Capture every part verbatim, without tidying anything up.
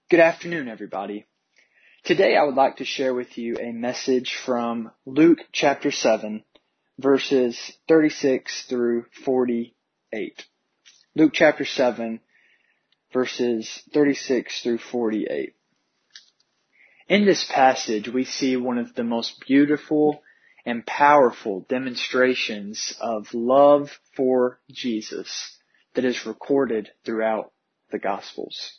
Good afternoon, everybody. Today I would like to share with you a message from Luke chapter seven, verses thirty-six through forty-eight. Luke chapter seven, verses thirty-six through forty-eight. In this passage, we see one of the most beautiful and powerful demonstrations of love for Jesus that is recorded throughout the Gospels.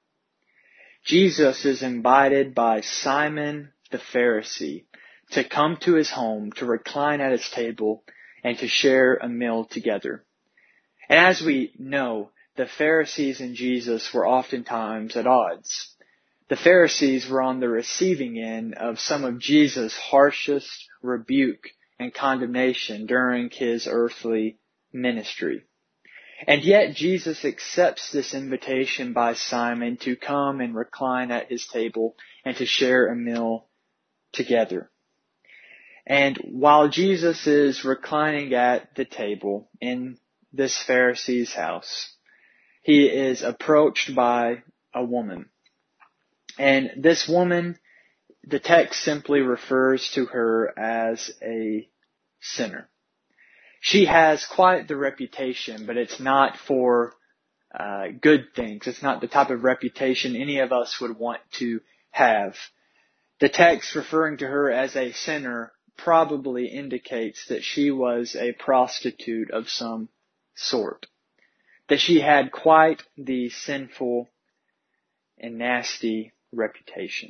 Jesus is invited by Simon the Pharisee to come to his home, to recline at his table, and to share a meal together. And as we know, the Pharisees and Jesus were oftentimes at odds. The Pharisees were on the receiving end of some of Jesus' harshest rebuke and condemnation during his earthly ministry. And yet Jesus accepts this invitation by Simon to come and recline at his table and to share a meal together. And while Jesus is reclining at the table in this Pharisee's house, he is approached by a woman. And this woman, the text simply refers to her as a sinner. She has quite the reputation, but it's not for uh, good things. It's not the type of reputation any of us would want to have. The text referring to her as a sinner probably indicates that she was a prostitute of some sort. That she had quite the sinful and nasty reputation.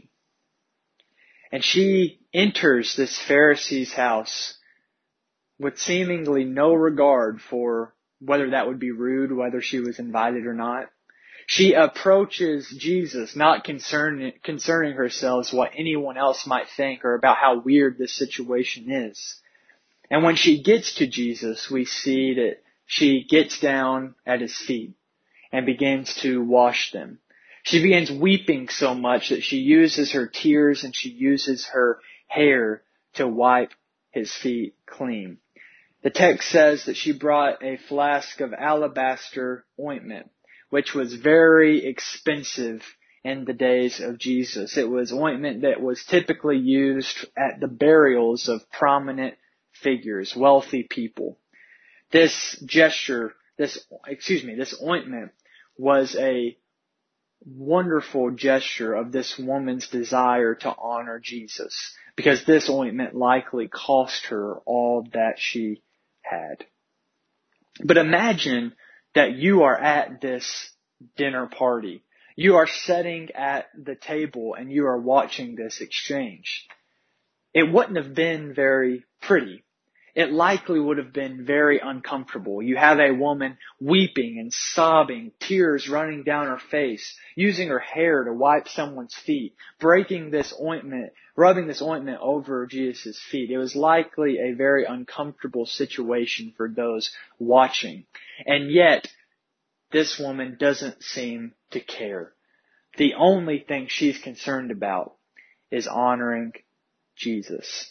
And she enters this Pharisee's house with seemingly no regard for whether that would be rude, whether she was invited or not. She approaches Jesus, not concern, concerning herself what anyone else might think or about how weird this situation is. And when she gets to Jesus, we see that she gets down at his feet and begins to wash them. She begins weeping so much that she uses her tears and she uses her hair to wipe his feet clean. The text says that she brought a flask of alabaster ointment, which was very expensive in the days of Jesus. It was ointment that was typically used at the burials of prominent figures, wealthy people. This gesture, this, excuse me, this ointment was a wonderful gesture of this woman's desire to honor Jesus, because this ointment likely cost her all that she had. But imagine that you are at this dinner party. You are sitting at the table and you are watching this exchange. It wouldn't have been very pretty. It likely would have been very uncomfortable. You have a woman weeping and sobbing, tears running down her face, using her hair to wipe someone's feet, breaking this ointment, rubbing this ointment over Jesus' feet. It was likely a very uncomfortable situation for those watching. And yet, this woman doesn't seem to care. The only thing she's concerned about is honoring Jesus.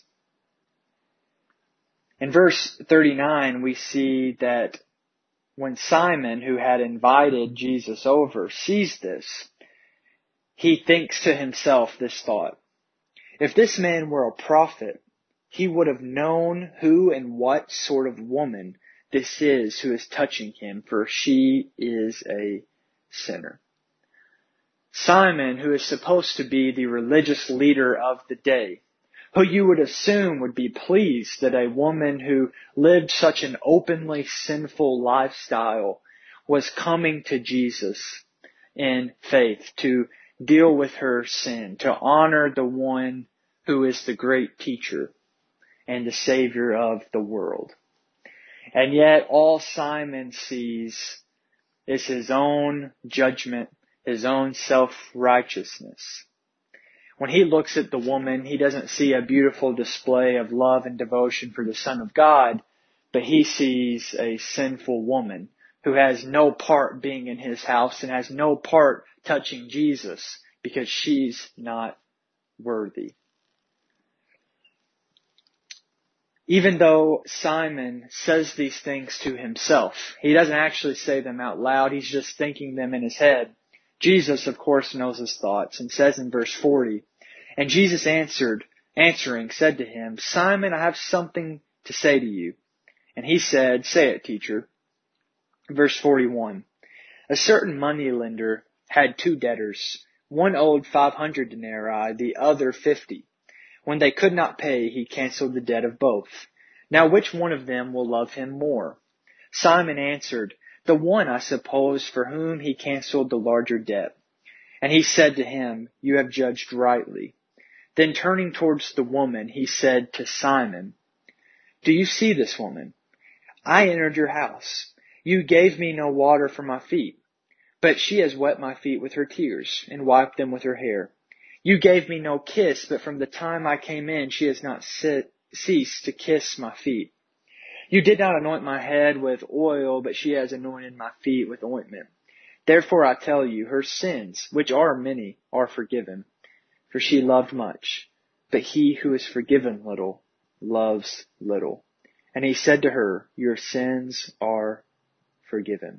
In verse thirty-nine, we see that when Simon, who had invited Jesus over, sees this, he thinks to himself this thought: if this man were a prophet, he would have known who and what sort of woman this is who is touching him, for she is a sinner. Simon, who is supposed to be the religious leader of the day, who you would assume would be pleased that a woman who lived such an openly sinful lifestyle was coming to Jesus in faith to deal with her sin, to honor the one who is the great teacher and the Savior of the world. And yet all Simon sees is his own judgment, his own self-righteousness. When he looks at the woman, he doesn't see a beautiful display of love and devotion for the Son of God, but he sees a sinful woman who has no part being in his house and has no part touching Jesus because she's not worthy. Even though Simon says these things to himself, he doesn't actually say them out loud, he's just thinking them in his head. Jesus, of course, knows his thoughts and says in verse forty, "And Jesus answered, answering, said to him, 'Simon, I have something to say to you.' And he said, 'Say it, teacher.'" Verse forty-one, "A certain moneylender had two debtors. One owed five hundred denarii, the other fifty. When they could not pay, he canceled the debt of both. Now which one of them will love him more?" Simon answered, "The one, I suppose, for whom he canceled the larger debt." And he said to him, "You have judged rightly." Then turning towards the woman, he said to Simon, "Do you see this woman? I entered your house. You gave me no water for my feet, but she has wet my feet with her tears and wiped them with her hair. You gave me no kiss, but from the time I came in, she has not sit, ceased to kiss my feet. You did not anoint my head with oil, but she has anointed my feet with ointment. Therefore I tell you, her sins, which are many, are forgiven, for she loved much. But he who is forgiven little loves little." And he said to her, "Your sins are forgiven."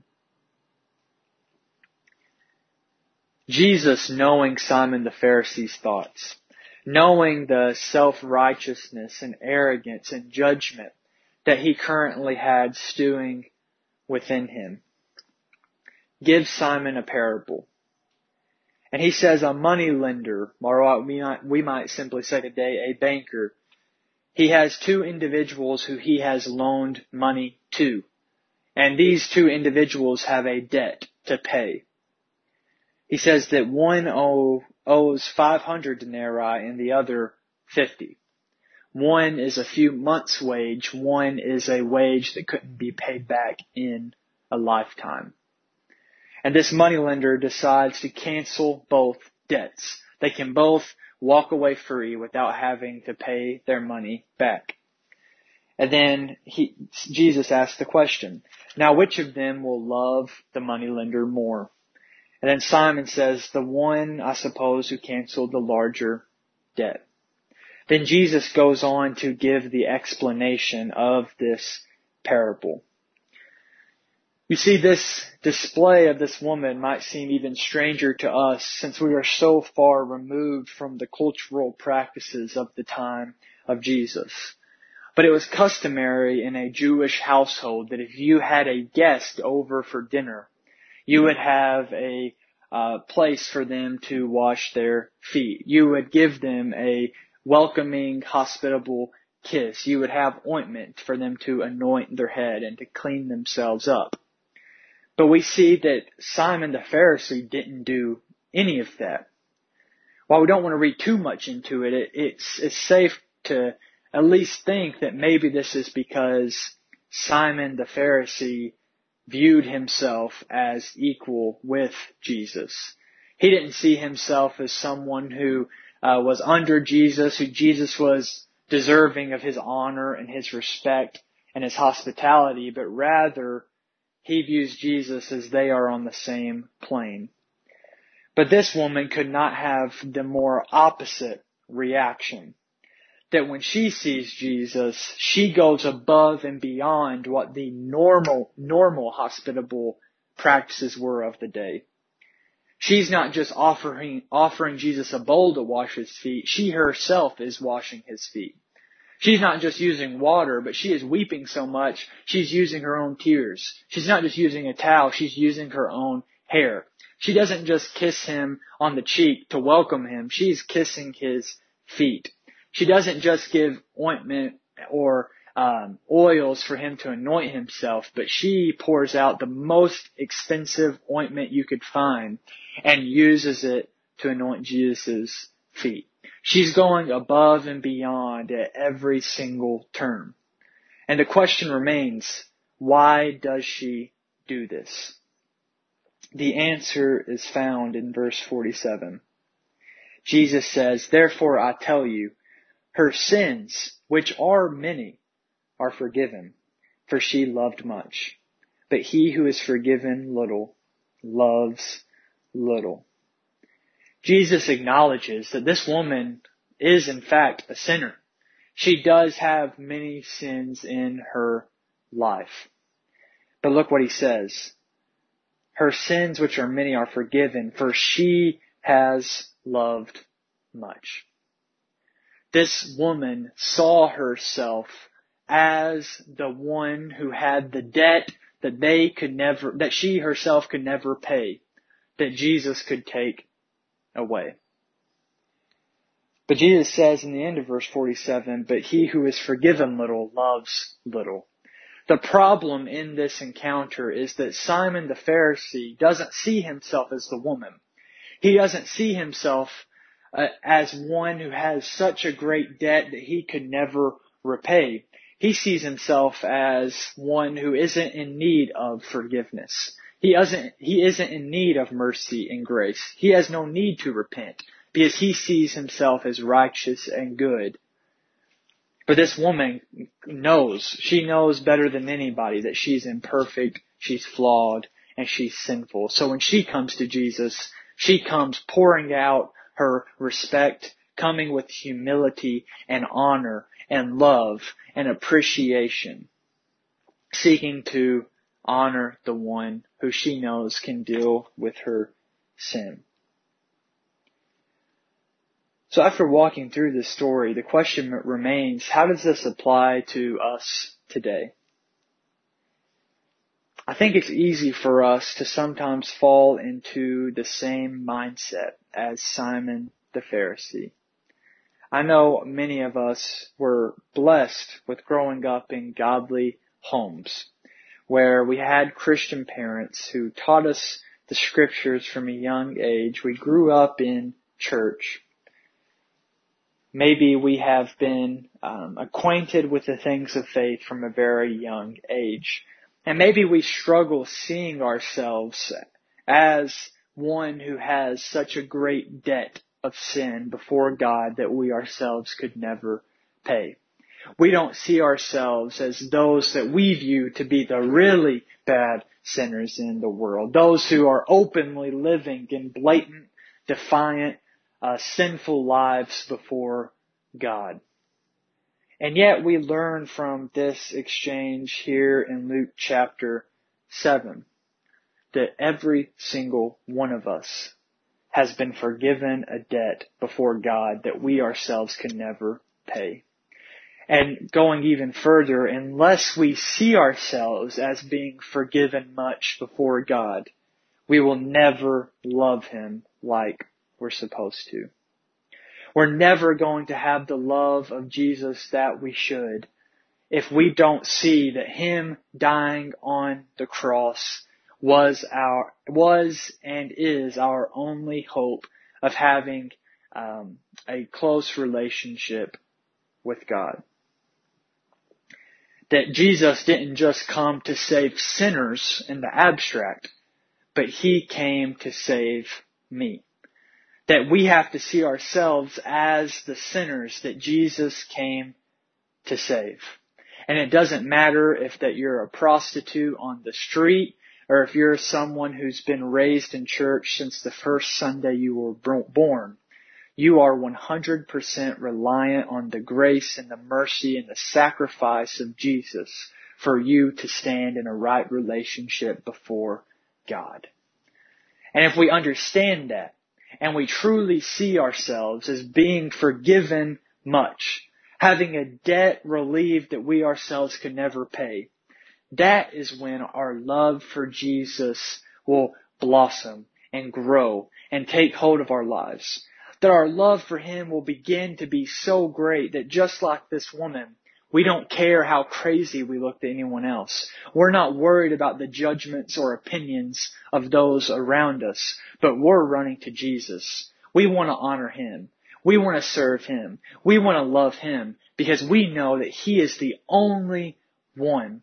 Jesus, knowing Simon the Pharisee's thoughts, knowing the self-righteousness and arrogance and judgment that he currently had stewing within him, gives Simon a parable. And he says a money lender, or we might, we might simply say today a banker, he has two individuals who he has loaned money to. And these two individuals have a debt to pay. He says that one owe, owes five hundred denarii and the other fifty. One is a few months' wage. One is a wage that couldn't be paid back in a lifetime. And this moneylender decides to cancel both debts. They can both walk away free without having to pay their money back. And then he, Jesus asks the question, "Now which of them will love the moneylender more?" And then Simon says, "The one, I suppose, who canceled the larger debt." Then Jesus goes on to give the explanation of this parable. You see, this display of this woman might seem even stranger to us since we are so far removed from the cultural practices of the time of Jesus. But it was customary in a Jewish household that if you had a guest over for dinner, you would have a uh, place for them to wash their feet. You would give them a welcoming, hospitable kiss. You would have ointment for them to anoint their head and to clean themselves up. But we see that Simon the Pharisee didn't do any of that. While we don't want to read too much into it, it it's, it's safe to at least think that maybe this is because Simon the Pharisee viewed himself as equal with Jesus. He didn't see himself as someone who uh, was under Jesus, who Jesus was deserving of his honor and his respect and his hospitality, but rather he views Jesus as they are on the same plane. But this woman could not have the more opposite reaction. That when she sees Jesus, she goes above and beyond what the normal, normal hospitable practices were of the day. She's not just offering, offering Jesus a bowl to wash his feet. She herself is washing his feet. She's not just using water, but she is weeping so much, she's using her own tears. She's not just using a towel, she's using her own hair. She doesn't just kiss him on the cheek to welcome him, she's kissing his feet. She doesn't just give ointment or um, oils for him to anoint himself, but she pours out the most expensive ointment you could find and uses it to anoint Jesus' feet. She's going above and beyond at every single turn. And the question remains, why does she do this? The answer is found in verse forty-seven. Jesus says, "Therefore I tell you, her sins, which are many, are forgiven, for she loved much. But he who is forgiven little loves little." Jesus acknowledges that this woman is in fact a sinner. She does have many sins in her life. But look what he says. her sins, which are many, are forgiven, for she has loved much. This woman saw herself as the one who had the debt that they could never, that she herself could never pay, that Jesus could take away. But Jesus says in the end of verse forty-seven, but he who is forgiven little loves little. The problem in this encounter is that Simon the Pharisee doesn't see himself as the woman. He doesn't see himself uh, as one who has such a great debt that he could never repay. He sees himself as one who isn't in need of forgiveness. He isn't, he isn't in need of mercy and grace. He has no need to repent because he sees himself as righteous and good. But this woman knows, she knows better than anybody that she's imperfect, she's flawed, and she's sinful. So when she comes to Jesus, she comes pouring out her respect, coming with humility and honor and love and appreciation, seeking to honor the one who she knows can deal with her sin. So after walking through this story, the question remains, how does this apply to us today? I think it's easy for us to sometimes fall into the same mindset as Simon the Pharisee. I know many of us were blessed with growing up in godly homes where we had Christian parents who taught us the scriptures from a young age. We grew up in church. Maybe we have been um, acquainted with the things of faith from a very young age. And maybe we struggle seeing ourselves as one who has such a great debt of sin before God that we ourselves could never pay. We don't see ourselves as those that we view to be the really bad sinners in the world. Those who are openly living in blatant, defiant, uh, sinful lives before God. And yet we learn from this exchange here in Luke chapter seven that every single one of us has been forgiven a debt before God that we ourselves can never pay. And going even further, unless we see ourselves as being forgiven much before God, we will never love Him like we're supposed to. We're never going to have the love of Jesus that we should if we don't see that Him dying on the cross was our, was and is our only hope of having um, a close relationship with God. That Jesus didn't just come to save sinners in the abstract, but He came to save me. That we have to see ourselves as the sinners that Jesus came to save. And it doesn't matter if that you're a prostitute on the street, or if you're someone who's been raised in church since the first Sunday you were born. You are one hundred percent reliant on the grace and the mercy and the sacrifice of Jesus for you to stand in a right relationship before God. And if we understand that, and we truly see ourselves as being forgiven much, having a debt relieved that we ourselves could never pay, that is when our love for Jesus will blossom and grow and take hold of our lives. That our love for Him will begin to be so great that just like this woman, we don't care how crazy we look to anyone else. We're not worried about the judgments or opinions of those around us, but we're running to Jesus. We want to honor Him. We want to serve Him. We want to love Him because we know that He is the only one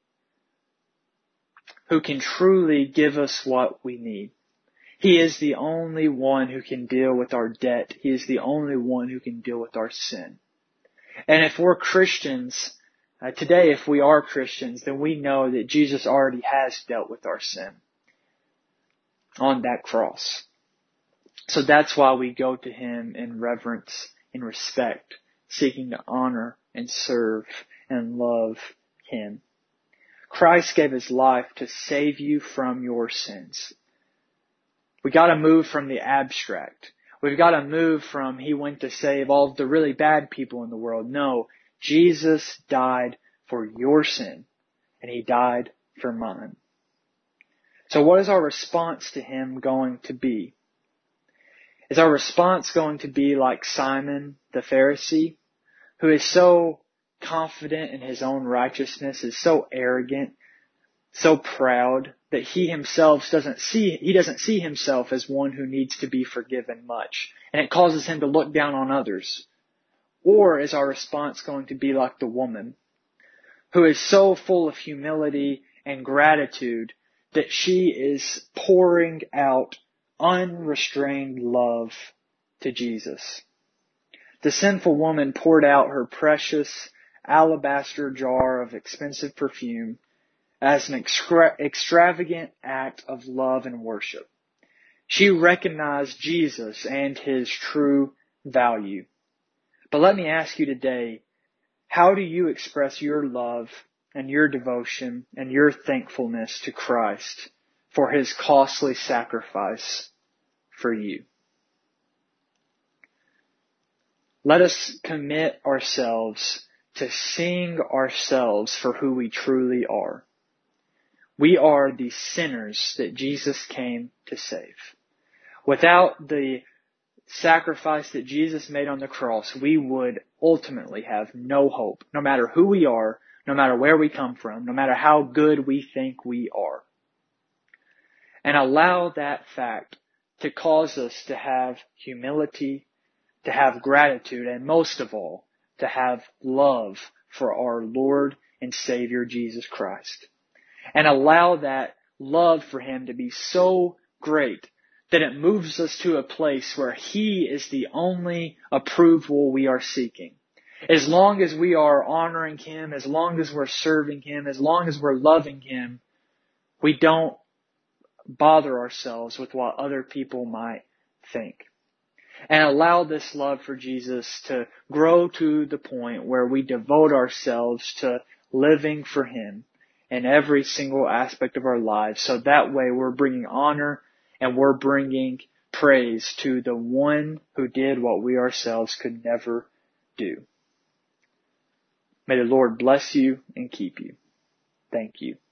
who can truly give us what we need. He is the only one who can deal with our debt. He is the only one who can deal with our sin. And if we're Christians, uh, today if we are Christians, then we know that Jesus already has dealt with our sin on that cross. So that's why we go to Him in reverence and respect, seeking to honor and serve and love Him. Christ gave his life to save you from your sins. We got to move from the abstract. We've got to move from he went to save all the really bad people in the world. No, Jesus died for your sin, and he died for mine. So what is our response to him going to be? Is our response going to be like Simon the Pharisee, who is so confident in his own righteousness, is so arrogant, so proud that he himself doesn't see, he doesn't see himself as one who needs to be forgiven much, and it causes him to look down on others? Or is our response going to be like the woman, who is so full of humility and gratitude that she is pouring out unrestrained love to Jesus? The sinful woman poured out her precious alabaster jar of expensive perfume as an extra- extravagant act of love and worship. She recognized Jesus and his true value. But let me ask you today, how do you express your love and your devotion and your thankfulness to Christ for his costly sacrifice for you? Let us commit ourselves to seeing ourselves for who we truly are. We are the sinners that Jesus came to save. Without the sacrifice that Jesus made on the cross, we would ultimately have no hope, no matter who we are, no matter where we come from, no matter how good we think we are. And allow that fact to cause us to have humility, to have gratitude, and most of all, to have love for our Lord and Savior Jesus Christ. And allow that love for him to be so great that it moves us to a place where he is the only approval we are seeking. As long as we are honoring him, as long as we're serving him, as long as we're loving him, we don't bother ourselves with what other people might think. And allow this love for Jesus to grow to the point where we devote ourselves to living for him in every single aspect of our lives. So that way we're bringing honor and we're bringing praise to the one who did what we ourselves could never do. May the Lord bless you and keep you. Thank you.